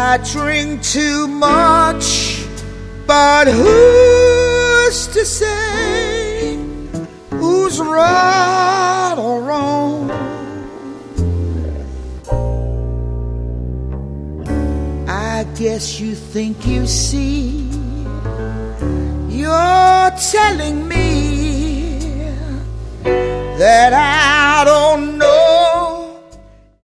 I drink too much, but who's to say who's right or wrong? I guess you think you see. You're telling me